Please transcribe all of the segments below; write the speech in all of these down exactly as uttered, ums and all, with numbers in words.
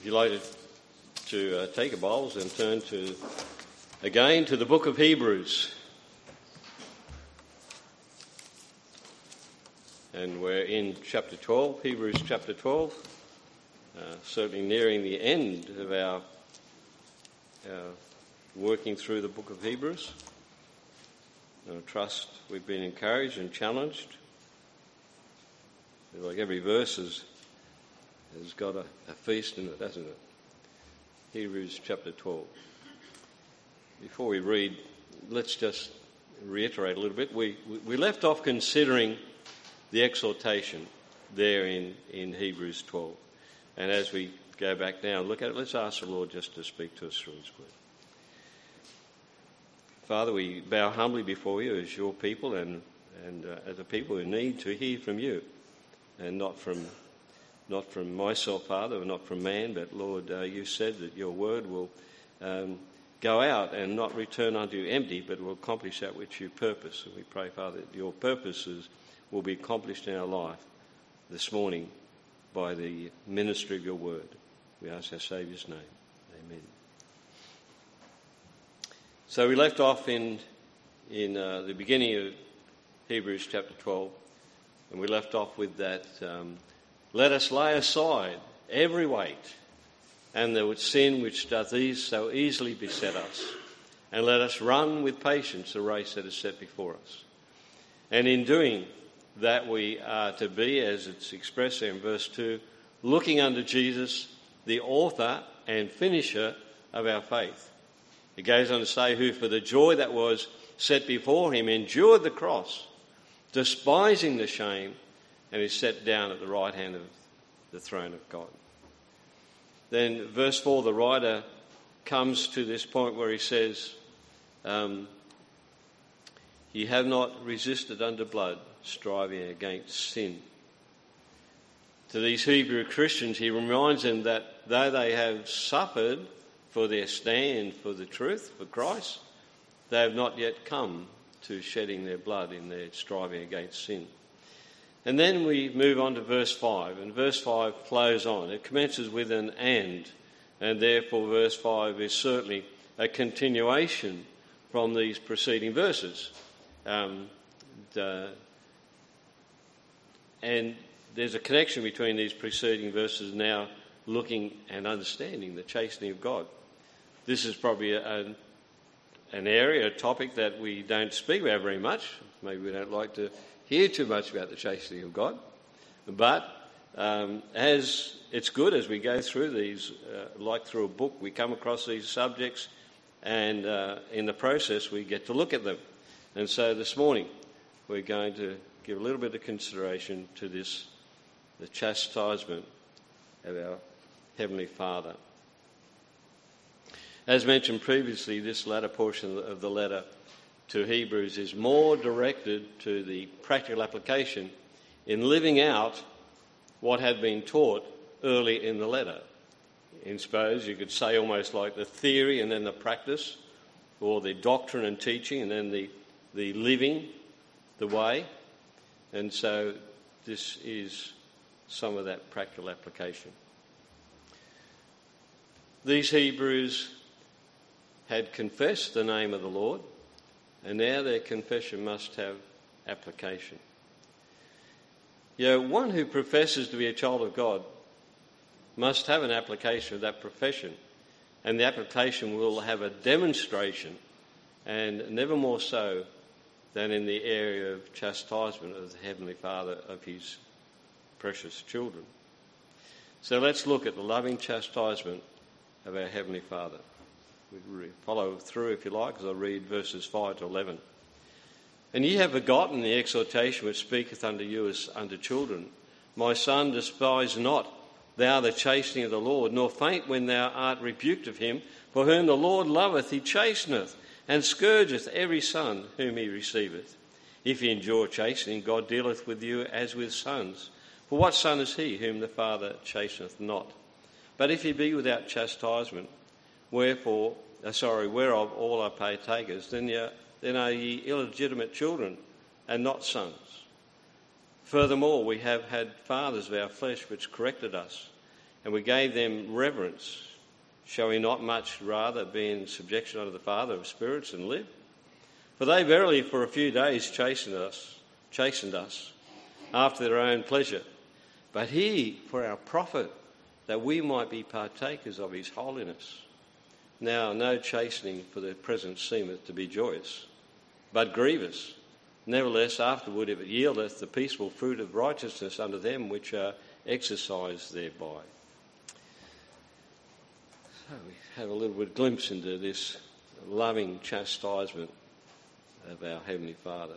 If you'd like to, to uh, take your Bibles and turn to again to the book of Hebrews. And we're in chapter twelve, Hebrews chapter twelve, uh, certainly nearing the end of our, our working through the book of Hebrews. And I trust we've been encouraged and challenged. Like every verse has, has got a, a feast in it, hasn't it? Hebrews chapter twelve. Before we read, let's just reiterate a little bit. We, we left off considering the exhortation there in, in Hebrews twelve. And as we go back now and look at it, let's ask the Lord just to speak to us through his word. Father, we bow humbly before you as your people and, and uh, as a people who need to hear from you. And not from not from myself, Father, or not from man, but Lord, uh, you said that your word will um, go out and not return unto you empty, but will accomplish that which you purpose. And we pray, Father, that your purposes will be accomplished in our life this morning by the ministry of your word. We ask our Saviour's name. Amen. So we left off in, in uh, the beginning of Hebrews chapter twelve. And we left off with that, um, let us lay aside every weight and the sin which doth ease, so easily beset us, and let us run with patience the race that is set before us. And in doing that we are to be, as it's expressed there in verse two, looking unto Jesus, the author and finisher of our faith. It goes on to say, who for the joy that was set before him endured the cross, despising the shame, and is set down at the right hand of the throne of God. Then verse four, the writer comes to this point where he says, um, ye have not resisted unto blood, striving against sin. To these Hebrew Christians, he reminds them that though they have suffered for their stand for the truth, for Christ, they have not yet come to shedding their blood in their striving against sin. And then we move on to verse five, and verse five flows on. It commences with an and, and therefore verse five is certainly a continuation from these preceding verses. Um, the, and there's a connection between these preceding verses now looking and understanding the chastening of God. This is probably a, a an area, a topic that we don't speak about very much. Maybe we don't like to hear too much about the chastening of God. But um, as it's good as we go through these, uh, like through a book, we come across these subjects, and uh, in the process we get to look at them. And so this morning we're going to give a little bit of consideration to this, the chastisement of our Heavenly Father. As mentioned previously, this latter portion of the letter to Hebrews is more directed to the practical application in living out what had been taught early in the letter. In suppose you could say almost like the theory and then the practice, or the doctrine and teaching and then the, the living, the way. And so this is some of that practical application. These Hebrews had confessed the name of the Lord, and now their confession must have application. You know, one who professes to be a child of God must have an application of that profession, and the application will have a demonstration, and never more so than in the area of chastisement of the Heavenly Father of his precious children. So let's look at the loving chastisement of our Heavenly Father. We follow through, if you like, as I read verses five to eleven. And ye have forgotten the exhortation which speaketh unto you as unto children. My son, despise not thou the chastening of the Lord, nor faint when thou art rebuked of him. For whom the Lord loveth, he chasteneth, and scourgeth every son whom he receiveth. If ye endure chastening, God dealeth with you as with sons. For what son is he whom the Father chasteneth not? But if ye be without chastisement, wherefore, uh, sorry, whereof all are partakers, then, ye, then are ye illegitimate children, and not sons. Furthermore, we have had fathers of our flesh which corrected us, and we gave them reverence. Shall we not much rather be in subjection unto the Father of spirits and live? For they verily for a few days chastened us, chastened us after their own pleasure, but he for our profit, that we might be partakers of his holiness. Now no chastening for the present seemeth to be joyous, but grievous. Nevertheless afterward, if it yieldeth the peaceful fruit of righteousness unto them which are exercised thereby. So we have a little bit of glimpse into this loving chastisement of our Heavenly Father.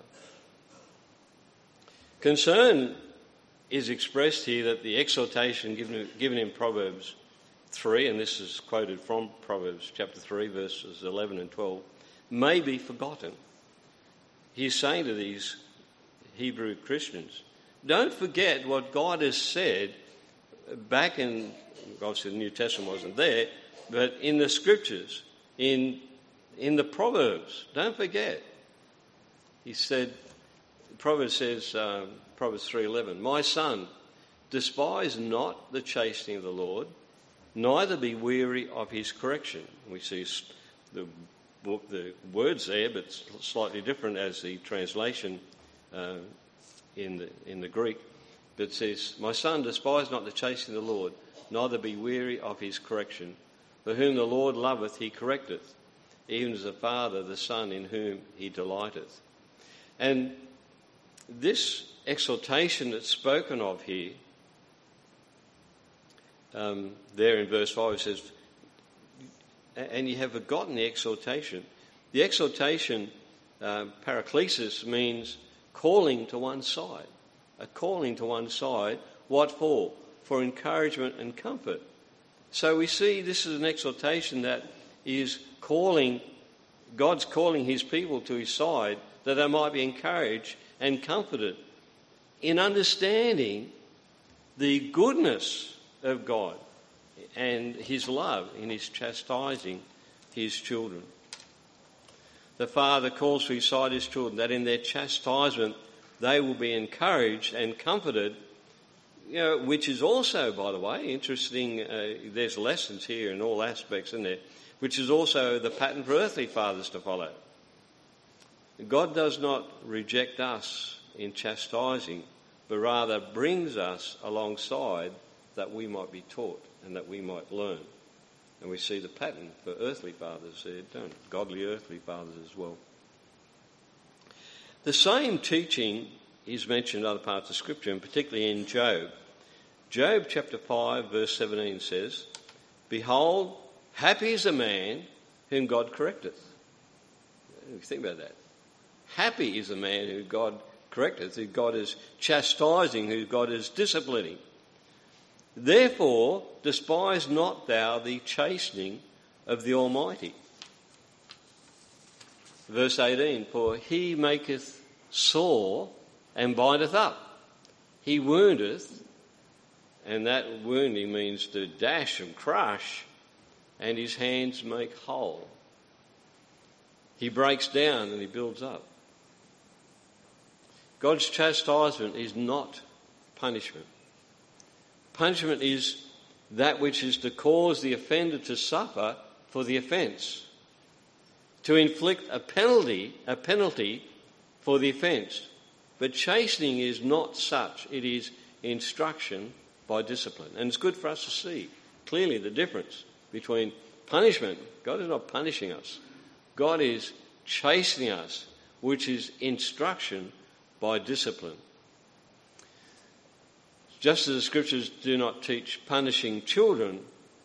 Concern is expressed here that the exhortation given, given in Proverbs three, and this is quoted from Proverbs chapter three, verses eleven and twelve, may be forgotten. He's saying to these Hebrew Christians, don't forget what God has said back in, obviously the New Testament wasn't there, but in the Scriptures, in in the Proverbs. Don't forget. He said, Proverbs says, um, Proverbs three eleven, my son, despise not the chastening of the Lord, neither be weary of his correction. We see the, the words there, but slightly different as the translation uh, in the in the Greek. But it says, my son, despise not the chastening of the Lord, neither be weary of his correction. For whom the Lord loveth, he correcteth, even as a father the son in whom he delighteth. And this exhortation that's spoken of here, um, there in verse five, it says, and you have forgotten the exhortation. The exhortation, uh, paraklesis, means calling to one side. A calling to one side. What for? For encouragement and comfort. So we see this is an exhortation that is calling, God's calling his people to his side, that they might be encouraged and comforted in understanding the goodness of God and his love in his chastising his children. The Father calls to his side his children, that in their chastisement they will be encouraged and comforted. You know, which is also, by the way, interesting. Uh, there's lessons here in all aspects in there, which is also the pattern for earthly fathers to follow. God does not reject us in chastising, but rather brings us alongside that we might be taught and that we might learn. And we see the pattern for earthly fathers there, don't it? Godly earthly fathers as well. The same teaching is mentioned in other parts of Scripture, and particularly in Job. Job chapter five, verse seventeen says, behold, happy is the man whom God correcteth. Think about that. Happy is the man who God correcteth, who God is chastising, who God is disciplining. Therefore, despise not thou the chastening of the Almighty. Verse eighteen, for he maketh sore and bindeth up. He woundeth, and that wounding means to dash and crush, and his hands make whole. He breaks down and he builds up. God's chastisement is not punishment. Punishment is that which is to cause the offender to suffer for the offence, to inflict a penalty, a penalty for the offence. But chastening is not such. It is instruction by discipline. And it's good for us to see clearly the difference between punishment. God is not punishing us. God is chastening us, which is instruction by discipline. Just as the Scriptures do not teach punishing children,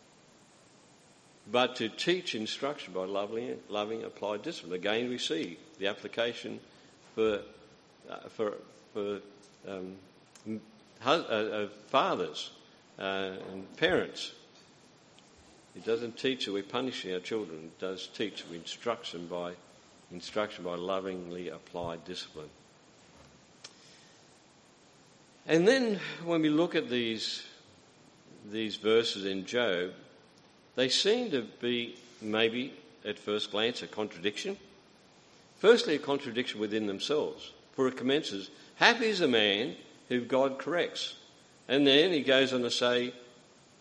but to teach instruction by loving, loving applied discipline. Again, we see the application for uh, for for um, hus- uh, uh, fathers uh, and parents. It doesn't teach that we're punishing our children. It does teach instruction by instruction by lovingly applied discipline. And then when we look at these these verses in Job, they seem to be maybe at first glance a contradiction. Firstly, a contradiction within themselves. For it commences, happy is a man who God corrects. And then he goes on to say,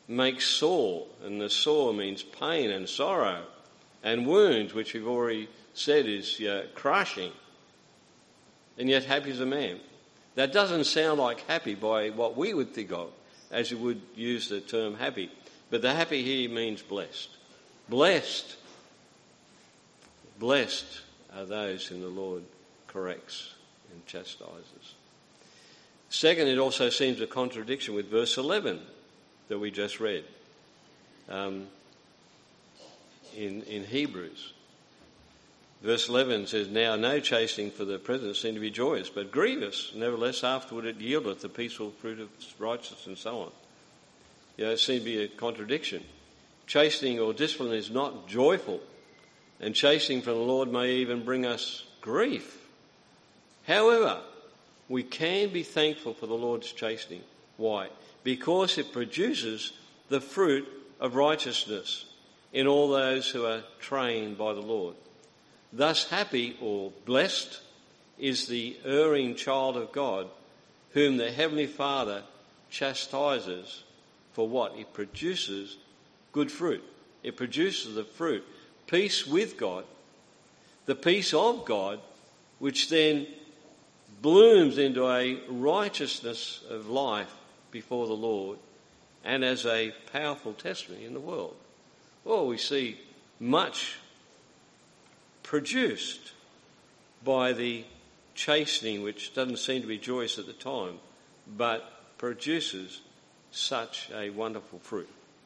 makes sore, and the sore means pain and sorrow, and wounds, which we've already said is uh, crushing. And yet happy is a man. That doesn't sound like happy by what we would think of as you would use the term happy. But the happy here means blessed. Blessed. Blessed are those whom the Lord corrects and chastises. Second, it also seems a contradiction with verse eleven that we just read um, in, in Hebrews. Verse eleven says, "Now no chastening for the present seem to be joyous, but grievous. Nevertheless, afterward it yieldeth the peaceful fruit of righteousness," and so on. You know, it seems to be a contradiction. Chastening or discipline is not joyful, and chastening from the Lord may even bring us grief. However, we can be thankful for the Lord's chastening. Why? Because it produces the fruit of righteousness in all those who are trained by the Lord. Thus happy or blessed is the erring child of God, whom the Heavenly Father chastises for what? It produces good fruit. It produces the fruit, peace with God, the peace of God, which then blooms into a righteousness of life before the Lord and as a powerful testimony in the world. Well, we see much produced by the chastening, which doesn't seem to be joyous at the time, but produces such a wonderful fruit.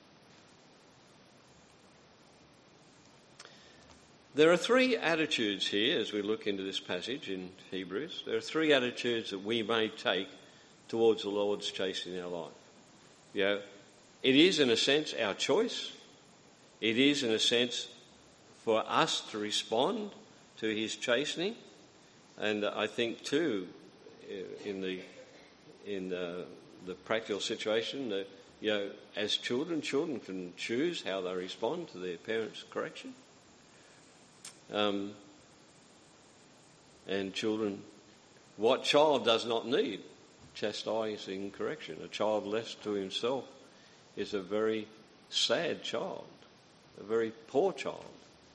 There are three attitudes here as we look into this passage in Hebrews. There are three attitudes that we may take towards the Lord's chastening in our life. You know, it is in a sense our choice. It is in a sense for us to respond to his chastening. And I think too, in the in the, the practical situation, that, you know, as children, children can choose how they respond to their parents' correction. Um, and children, what child does not need chastising correction? A child left to himself is a very sad child, a very poor child.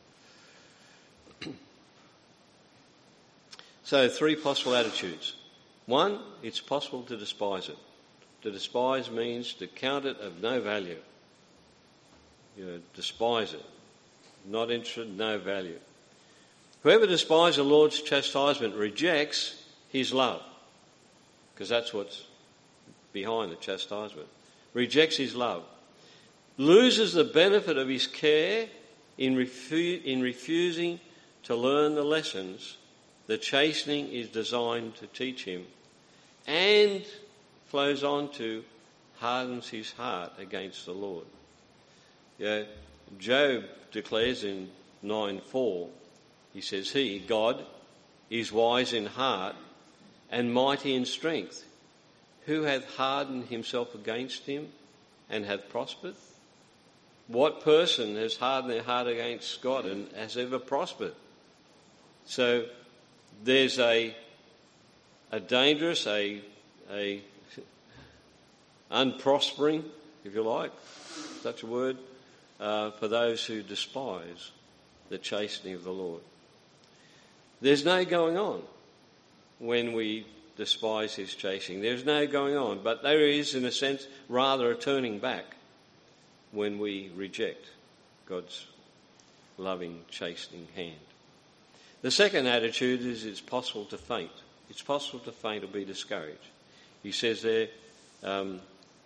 So, three possible attitudes. One, it's possible to despise it. To despise means to count it of no value. You know, despise it. Not interested, no value. Whoever despises the Lord's chastisement rejects his love, because that's what's behind the chastisement. Rejects his love. Loses the benefit of his care in, refu- in refusing to learn the lessons the chastening is designed to teach him, and flows on to hardens his heart against the Lord. Yeah, Job declares in nine four, he says, "He, God, is wise in heart and mighty in strength. Who hath hardened himself against him and hath prospered?" What person has hardened their heart against God and has ever prospered? So there's a a dangerous, a a unprospering, if you like, such a word, uh, for those who despise the chastening of the Lord. There's no going on when we despise his chastening. There's no going on, but there is, in a sense, rather a turning back when we reject God's loving, chastening hand. The second attitude is it's possible to faint. It's possible to faint or be discouraged. He says there, um,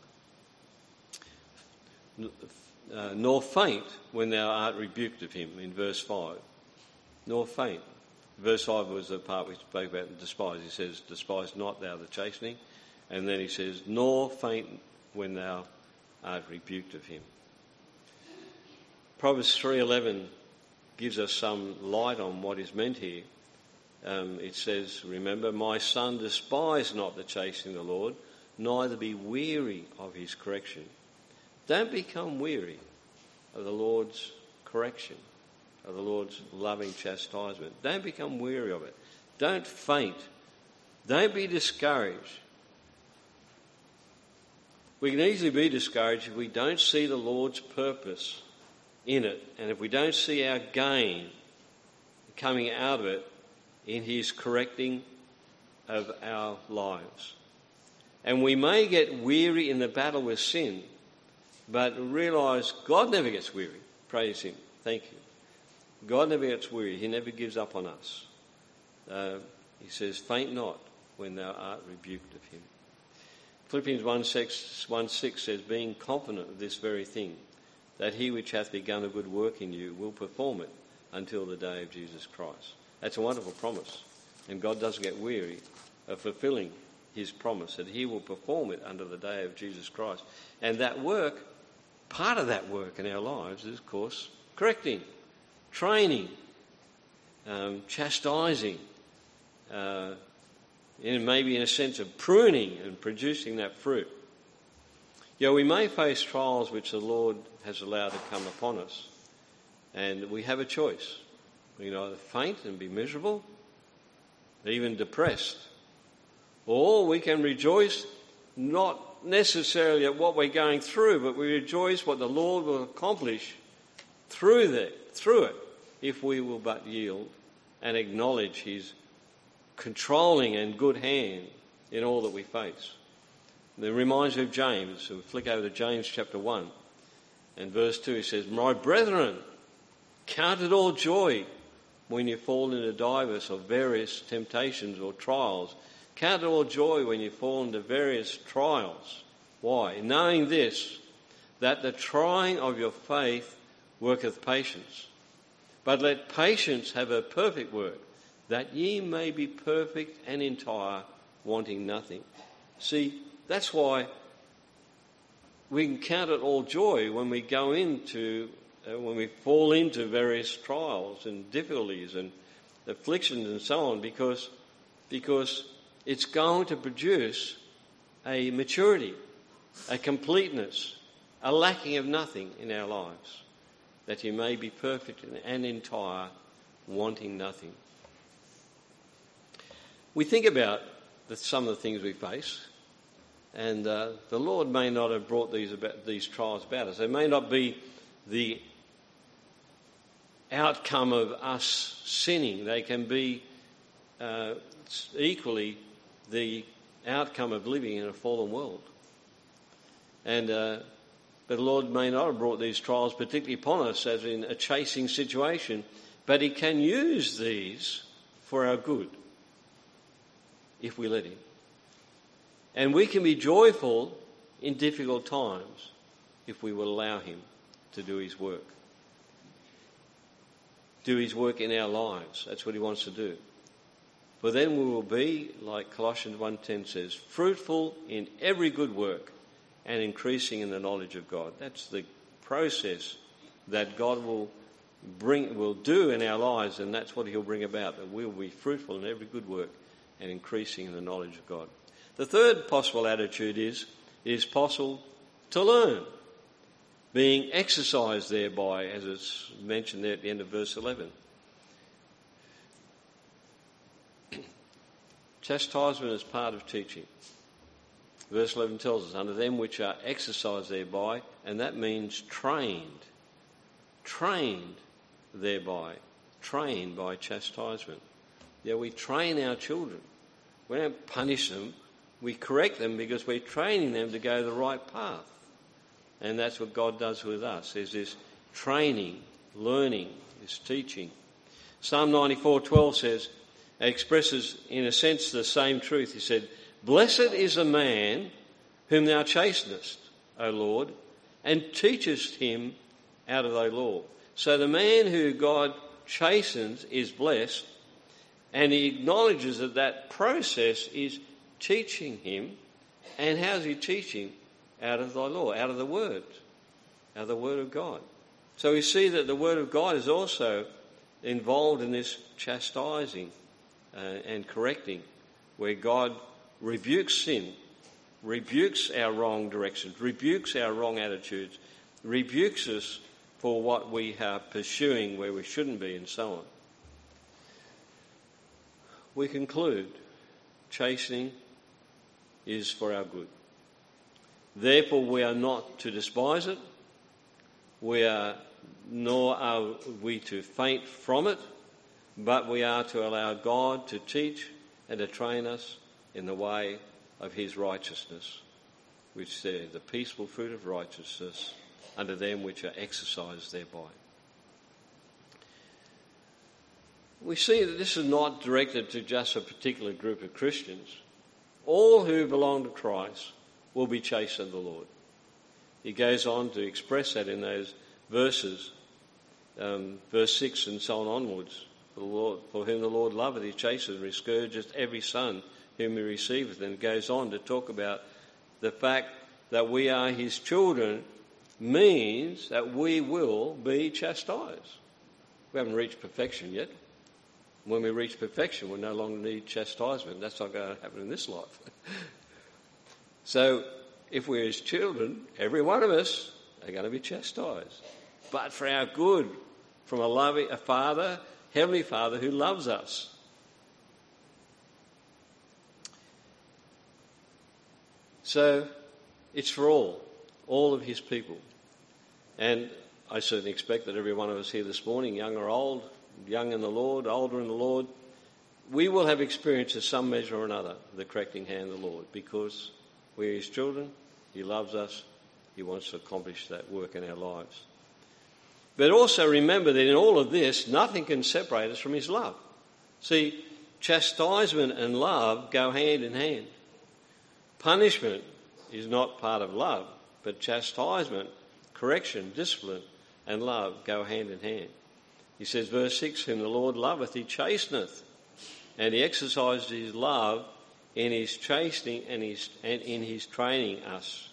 uh, nor faint when thou art rebuked of him, in verse five. Nor faint. Verse five was the part we spoke about in despise. He says, despise not thou the chastening. And then he says, nor faint when thou art rebuked of him. Proverbs three eleven gives us some light on what is meant here. Um, it says, remember, my son, despise not the chastening of the Lord, neither be weary of his correction. Don't become weary of the Lord's correction, of the Lord's loving chastisement. Don't become weary of it. Don't faint. Don't be discouraged. We can easily be discouraged if we don't see the Lord's purpose in it, and if we don't see our gain coming out of it in his correcting of our lives. And we may get weary in the battle with sin, but realise God never gets weary. Praise him. Thank you. God never gets weary. He never gives up on us. Uh, he says, faint not when thou art rebuked of him. Philippians one six, one six says, being confident of this very thing, that he which hath begun a good work in you will perform it until the day of Jesus Christ. That's a wonderful promise. And God doesn't get weary of fulfilling his promise that he will perform it until the day of Jesus Christ. And that work, part of that work in our lives is, of course, correcting, training, um, chastising, uh, in maybe in a sense of pruning and producing that fruit. You know, we may face trials which the Lord has allowed to come upon us, and we have a choice. We can either faint and be miserable, even depressed, or we can rejoice not necessarily at what we're going through, but we rejoice what the Lord will accomplish through that, through it, if we will but yield and acknowledge his controlling and good hand in all that we face. And it reminds me of James. So we flick over to James chapter one and verse two. He says, my brethren, count it all joy when you fall into divers or various temptations or trials. Count it all joy when you fall into various trials. Why? Knowing this, that the trying of your faith worketh patience. But let patience have a perfect work, that ye may be perfect and entire, wanting nothing. See, that's why we can count it all joy when we go into, uh, when we fall into various trials and difficulties and afflictions and so on, because, because it's going to produce a maturity, a completeness, a lacking of nothing in our lives, that you may be perfect and entire, wanting nothing. We think about the, some of the things we face, and uh, the Lord may not have brought these about, these trials about us. They may not be the outcome of us sinning. They can be uh, equally the outcome of living in a fallen world. And uh, but the Lord may not have brought these trials particularly upon us as in a chasing situation, but he can use these for our good if we let him. And we can be joyful in difficult times if we will allow him to do his work. Do his work in our lives. That's what he wants to do. For then we will be, like Colossians one ten says, fruitful in every good work and increasing in the knowledge of God. That's the process that God will bring, will do in our lives, and that's what he'll bring about, that we will be fruitful in every good work and increasing in the knowledge of God. The third possible attitude is, it is possible to learn, being exercised thereby, as it's mentioned there at the end of verse eleven. Chastisement is part of teaching. Verse eleven tells us, unto them which are exercised thereby, and that means trained. Trained thereby. Trained by chastisement. Yeah, we train our children. We don't punish them. We correct them because we're training them to go the right path. And that's what God does with us. There's this training, learning, this teaching. Psalm ninety-four twelve says, it expresses in a sense the same truth. He said, blessed is the man whom thou chastenest, O Lord, and teachest him out of thy law. So the man who God chastens is blessed, and he acknowledges that that process is teaching him. And how's he teaching? Out of thy law, out of the word, out of the word of God. So we see that the word of God is also involved in this chastising uh, and correcting, where God rebukes sin, rebukes our wrong directions, rebukes our wrong attitudes, rebukes us for what we are pursuing where we shouldn't be, and so on. We conclude, chastening is for our good. Therefore we are not to despise it, we are, nor are we to faint from it, but we are to allow God to teach and to train us in the way of his righteousness, which says, the peaceful fruit of righteousness unto them which are exercised thereby. We see that this is not directed to just a particular group of Christians. All who belong to Christ will be chaste of the Lord. He goes on to express that in those verses, um, verse six and so on onwards. For, the Lord, for whom the Lord loveth, he chastens and scourgeth every son whom he receiveth. And goes on to talk about the fact that we are his children means that we will be chastised. We haven't reached perfection yet. When we reach perfection, we no longer need chastisement. That's not going to happen in this life. So, if we're his children, every one of us are going to be chastised. But for our good, from a loving, a Father, Heavenly Father who loves us. So, it's for all, all of his people. And I certainly expect that every one of us here this morning, young or old, young in the Lord, older in the Lord, we will have experienced in some measure or another the correcting hand of the Lord, because we're his children, he loves us, he wants to accomplish that work in our lives. But also remember that in all of this, nothing can separate us from his love. See, chastisement and love go hand in hand. Punishment is not part of love, but chastisement, correction, discipline and love go hand in hand. He says, verse six, whom the Lord loveth, he chasteneth, and he exercises his love in his chastening and, his, and in his training us.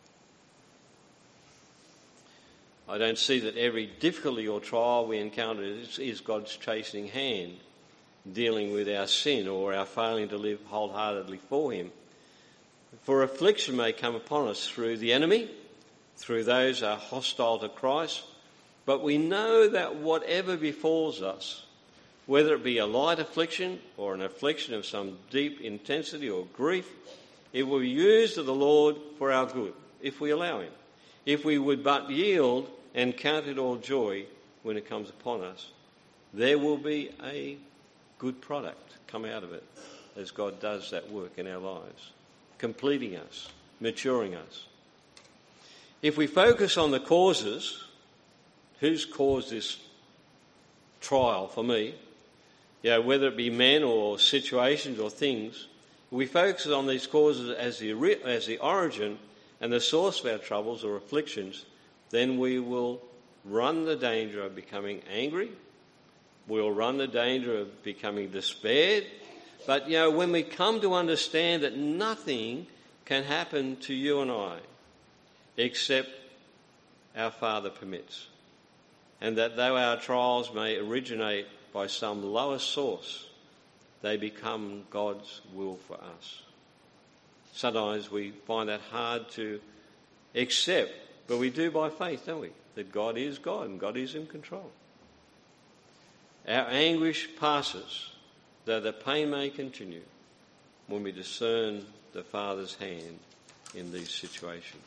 I don't see that every difficulty or trial we encounter is, is God's chastening hand dealing with our sin or our failing to live wholeheartedly for him. For affliction may come upon us through the enemy, through those who are hostile to Christ, but we know that whatever befalls us, whether it be a light affliction or an affliction of some deep intensity or grief, it will be used of the Lord for our good, if we allow him. If we would but yield and count it all joy when it comes upon us, there will be a good product come out of it as God does that work in our lives, completing us, maturing us. If we focus on the causes, who's caused this trial for me, you know, whether it be men or situations or things, if we focus on these causes as the, as the origin and the source of our troubles or afflictions, then we will run the danger of becoming angry. We'll run the danger of becoming despaired. But, you know, when we come to understand that nothing can happen to you and I except our Father permits, and that though our trials may originate by some lower source, they become God's will for us. Sometimes we find that hard to accept, but we do by faith, don't we? That God is God and God is in control. Our anguish passes, though the pain may continue, when we discern the Father's hand in these situations.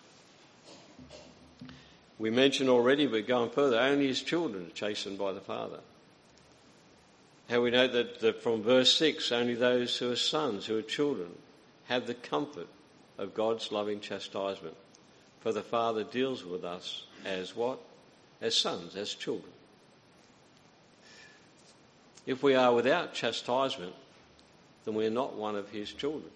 We mentioned already, but going further, only his children are chastened by the Father. How we note that, that from verse six, only those who are sons, who are children, have the comfort of God's loving chastisement. For the Father deals with us as what? As sons, as children. If we are without chastisement, then we are not one of his children.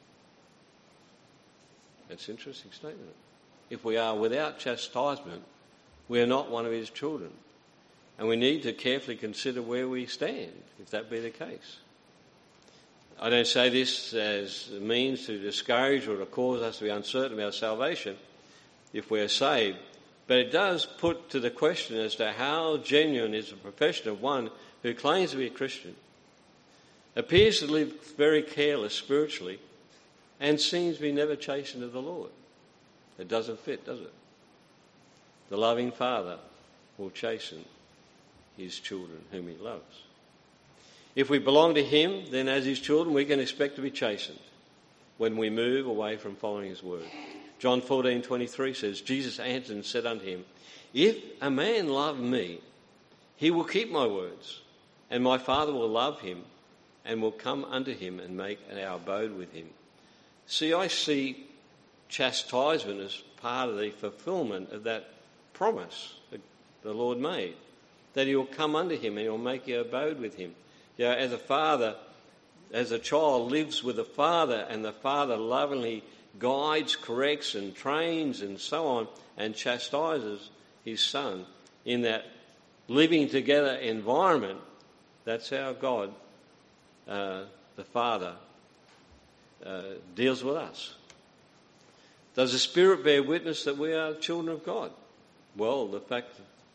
That's an interesting statement. If we are without chastisement, we are not one of his children. And we need to carefully consider where we stand, if that be the case. I don't say this as a means to discourage or to cause us to be uncertain about salvation if we are saved, but it does put to the question as to how genuine is the profession of one who claims to be a Christian, appears to live very careless spiritually, and seems to be never chastened of the Lord. It doesn't fit, does it? The loving Father will chasten his children whom he loves. If we belong to him, then as his children we can expect to be chastened when we move away from following his word. John fourteen twenty-three says, Jesus answered and said unto him, If a man love me, he will keep my words, and my Father will love him, and will come unto him and make our abode with him. See, I see chastisement as part of the fulfilment of that promise that the Lord made, that he will come unto him and he will make our abode with him. You know, as a father, as a child lives with a father, and the father lovingly guides, corrects and trains and so on, and chastises his son in that living together environment, that's how God, uh, the Father, uh, deals with us. Does the Spirit bear witness that we are children of God? Well, the fact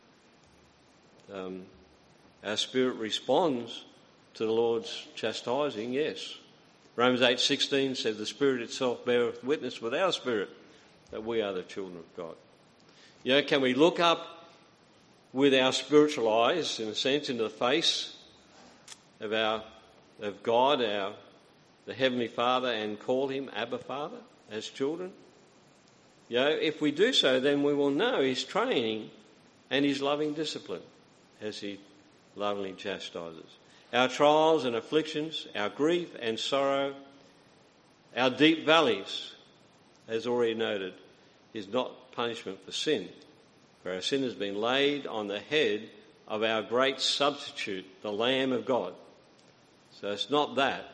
that um, our spirit responds to the Lord's chastising, yes. Romans eight sixteen says the Spirit itself beareth witness with our spirit that we are the children of God. You know, can we look up with our spiritual eyes, in a sense, into the face of our of God, our the Heavenly Father, and call him Abba Father as children? You know, if we do so, then we will know his training and his loving discipline as he lovingly chastises. Our trials and afflictions, our grief and sorrow, our deep valleys, as already noted, is not punishment for sin. For our sin has been laid on the head of our great substitute, the Lamb of God. So it's not that.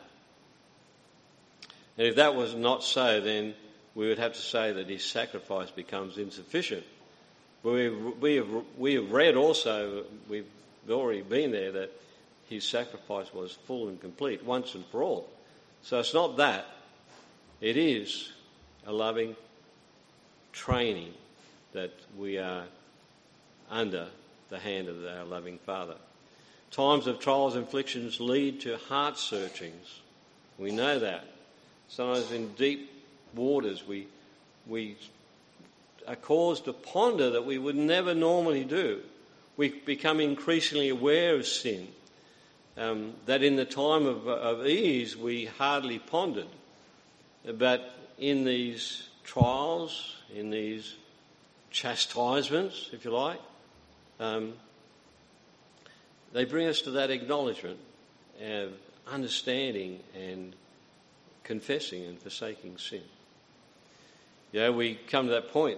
And if that was not so, then we would have to say that his sacrifice becomes insufficient. But we, we, have, we have read also, we've already been there, that his sacrifice was full and complete, once and for all. So it's not that. It is a loving training that we are under the hand of our loving Father. Times of trials and afflictions lead to heart searchings. We know that. Sometimes in deep waters we we are caused to ponder that we would never normally do. We become increasingly aware of sin, um, that in the time of, of ease we hardly pondered. But in these trials, in these chastisements, if you like, um, they bring us to that acknowledgement of understanding and confessing and forsaking sin. You know, we come to that point,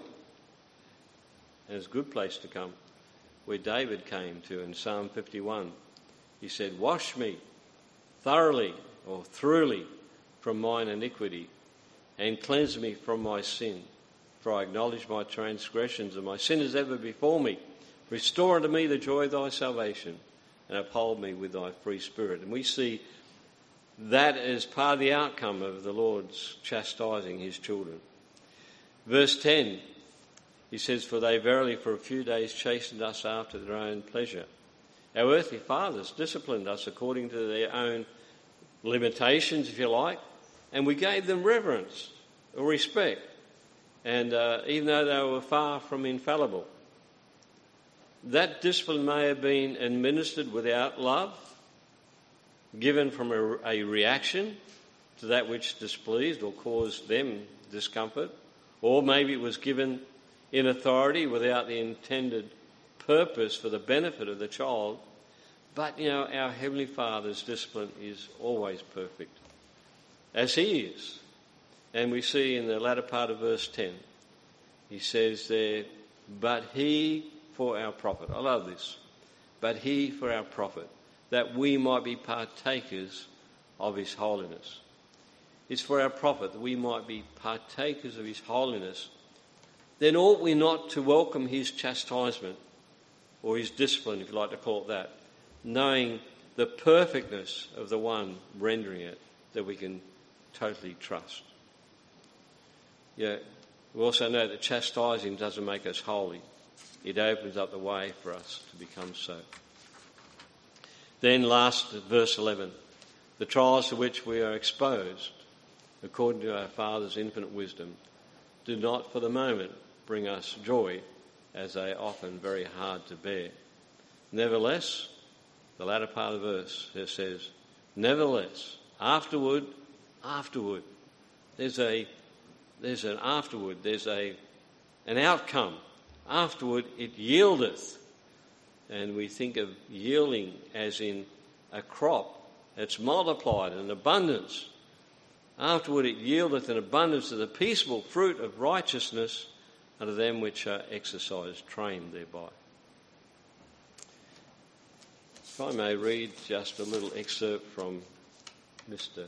and it's a good place to come, where David came to in Psalm fifty-one. He said, Wash me thoroughly or thoroughly from mine iniquity, and cleanse me from my sin. For I acknowledge my transgressions, and my sin is ever before me. Restore unto me the joy of thy salvation, and uphold me with thy free spirit. And we see that as part of the outcome of the Lord's chastising his children. Verse ten, he says, For they verily for a few days chastened us after their own pleasure. Our earthly fathers disciplined us according to their own limitations, if you like, and we gave them reverence or respect, and uh, even though they were far from infallible. That discipline may have been administered without love, given from a, a reaction to that which displeased or caused them discomfort, or maybe it was given in authority without the intended purpose for the benefit of the child. But, you know, our Heavenly Father's discipline is always perfect, as he is. And we see in the latter part of verse ten, he says there, But he for our profit. I love this. But he for our profit, that we might be partakers of his holiness. It's for our profit that we might be partakers of his holiness. Then ought we not to welcome his chastisement, or his discipline, if you like to call it that, knowing the perfectness of the one rendering it, that we can totally trust. Yeah, we also know that chastising doesn't make us holy. It opens up the way for us to become so. Then last, verse eleven, the trials to which we are exposed, according to our Father's infinite wisdom, do not for the moment bring us joy, as they are often very hard to bear. Nevertheless, the latter part of the verse says, Nevertheless, afterward, afterward, there's a there's an afterward, there's a an outcome. Afterward it yieldeth. And we think of yielding as in a crop that's multiplied in abundance. Afterward it yieldeth an abundance of the peaceable fruit of righteousness unto them which are exercised, trained thereby. If I may read just a little excerpt from Mister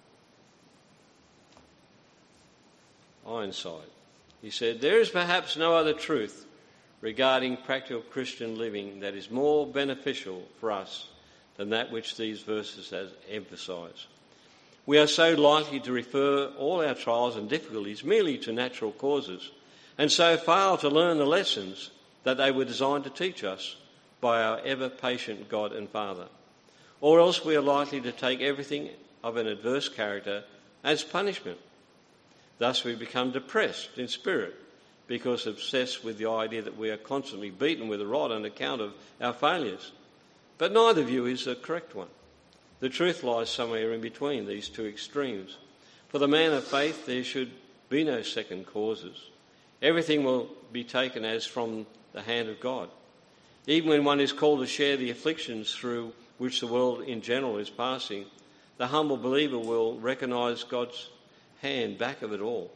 Ironside. He said, "There is perhaps no other truth regarding practical Christian living that is more beneficial for us than that which these verses has emphasised. We are so likely to refer all our trials and difficulties merely to natural causes, and so fail to learn the lessons that they were designed to teach us by our ever-patient God and Father. Or else we are likely to take everything of an adverse character as punishment. Thus we become depressed in spirit, because obsessed with the idea that we are constantly beaten with a rod on account of our failures. But neither view is the correct one. The truth lies somewhere in between these two extremes. For the man of faith there should be no second causes. Everything will be taken as from the hand of God. Even when one is called to share the afflictions through which the world in general is passing, the humble believer will recognise God's hand back of it all.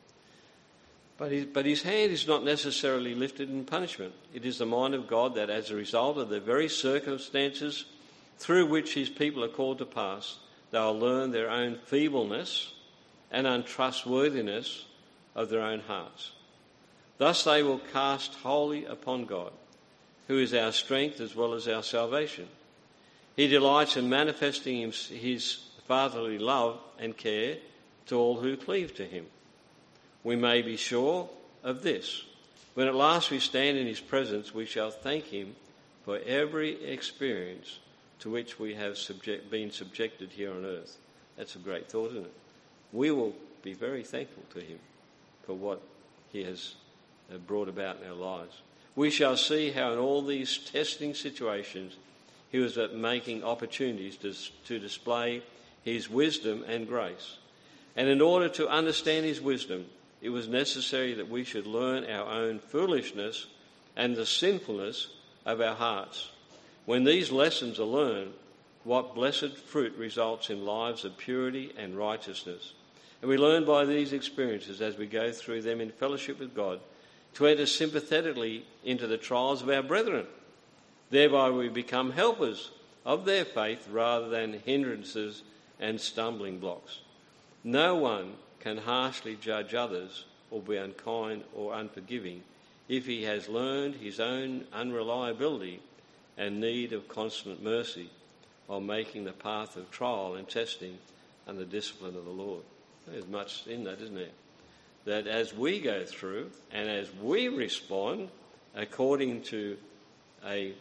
But his, but his hand is not necessarily lifted in punishment. It is the mind of God that as a result of the very circumstances through which his people are called to pass, they will learn their own feebleness and untrustworthiness of their own hearts. Thus they will cast wholly upon God, who is our strength as well as our salvation. He delights in manifesting his fatherly love and care to all who cleave to him. We may be sure of this. When at last we stand in his presence, we shall thank him for every experience to which we have subject, been subjected here on earth. That's a great thought, isn't it? We will be very thankful to him for what he has brought about in our lives. We shall see how in all these testing situations he was making opportunities to, to display his wisdom and grace. And in order to understand his wisdom, it was necessary that we should learn our own foolishness and the sinfulness of our hearts. When these lessons are learned, what blessed fruit results in lives of purity and righteousness. And we learn by these experiences as we go through them in fellowship with God to enter sympathetically into the trials of our brethren. Thereby we become helpers of their faith rather than hindrances and stumbling blocks. No one can harshly judge others or be unkind or unforgiving if he has learned his own unreliability and need of constant mercy while making the path of trial and testing and the discipline of the Lord. There's much in that, isn't there? That as we go through and as we respond according to a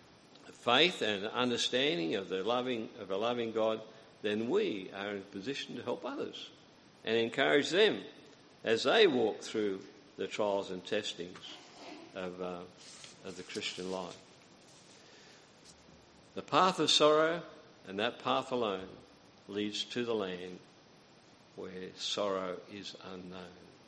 faith and understanding of the loving of a loving God, then we are in a position to help others and encourage them as they walk through the trials and testings of, uh, of the Christian life. The path of sorrow, and that path alone, leads to the land where sorrow is unknown.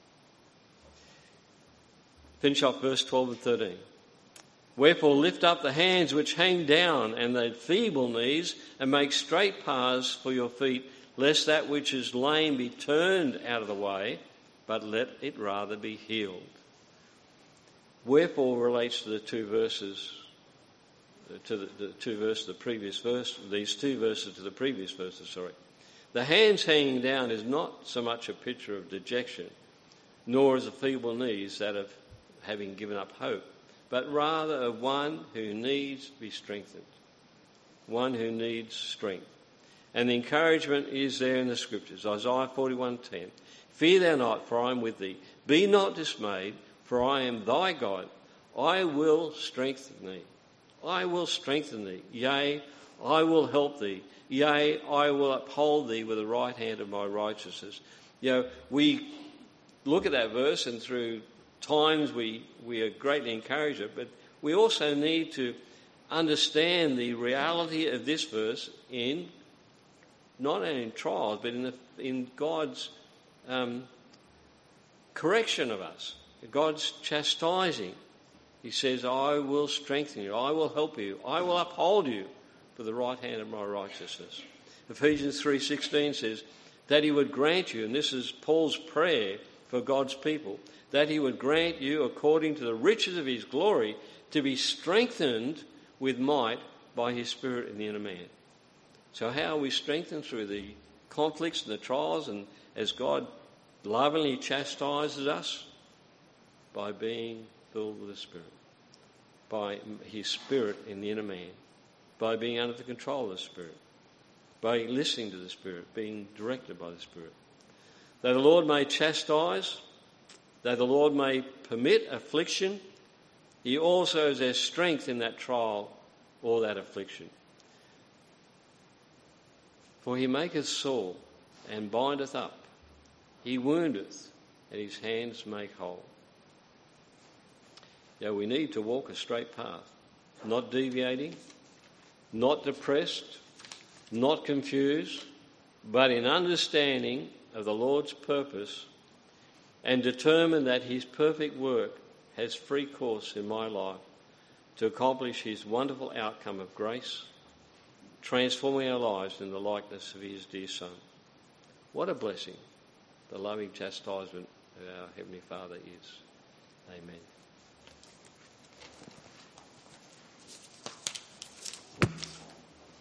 Finish off verse twelve and thirteen. Wherefore lift up the hands which hang down and the feeble knees, and make straight paths for your feet, lest that which is lame be turned out of the way, but let it rather be healed. Wherefore relates to the two verses, to the, the two verses, the previous verse, these two verses to the previous verses, sorry. The hands hanging down is not so much a picture of dejection, nor is the feeble knees that of having given up hope, but rather of one who needs to be strengthened, one who needs strength. And the encouragement is there in the scriptures. Isaiah forty-one ten. Fear thou not, for I am with thee. Be not dismayed, for I am thy God. I will strengthen thee. I will strengthen thee. Yea, I will help thee. Yea, I will uphold thee with the right hand of my righteousness. You know, we look at that verse and through times we, we are greatly encouraged, but we also need to understand the reality of this verse in not only in trials, but in, the, in God's um, correction of us. God's chastising. He says, I will strengthen you, I will help you, I will uphold you with the right hand of my righteousness. Ephesians three sixteen says that he would grant you, and this is Paul's prayer for God's people, that he would grant you according to the riches of his glory to be strengthened with might by his Spirit in the inner man. So how are we strengthened? Through the conflicts and the trials, and as God lovingly chastises us? By being filled with the Spirit, by his Spirit in the inner man, by being under the control of the Spirit, by listening to the Spirit, being directed by the Spirit. Though the Lord may chastise, though the Lord may permit affliction, he also is their strength in that trial or that affliction. For he maketh sore and bindeth up, he woundeth, and his hands make whole. Yeah, we need to walk a straight path, not deviating, not depressed, not confused, but in understanding of the Lord's purpose and determined that his perfect work has free course in my life to accomplish his wonderful outcome of grace, transforming our lives in the likeness of his dear Son. What a blessing the loving chastisement of our Heavenly Father is. Amen.